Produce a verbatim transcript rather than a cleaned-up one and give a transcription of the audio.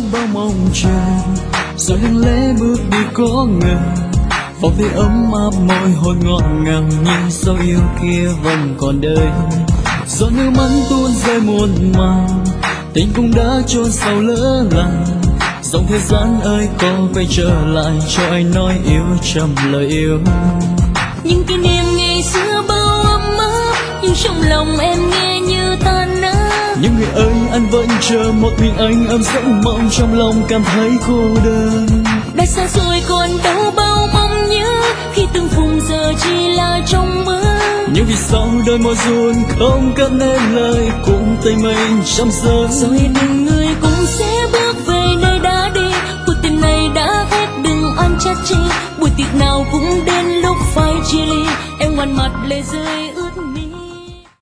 bao mong chờ, rồi lặng lẽ bước đi có ngờ. Vòng tay ấm áp môi hôn ngọt ngào, nhưng dấu yêu kia vẫn còn đây. Giọt nước mắt tuôn rơi muôn màng, tình cũng đã chôn sâu lỡ làng. Dòng thời gian ơi có quay trở lại cho anh nói yêu trăm lời yêu. Những kỷ niệm ngày xưa bao ấm áp, nhưng trong lòng em nghe như tan nát. Nhưng người ơi anh vẫn chờ một mình anh, ấm giấc mộng trong lòng cảm thấy cô đơn. Đã xa rồi còn đâu bao mong nhớ, khi từng vùng giờ chỉ là trong mơ. Nhưng vì sao đôi môi run không cất nên lời, cũng tay mình trăm giờ. Rồi từng người cũng sẽ bước về nơi đã đi, cuộc tình này đã hết đừng oan trách chi. Buổi tiệc nào cũng đến lúc phải chia ly, em ngoằn mặt lệ rơi.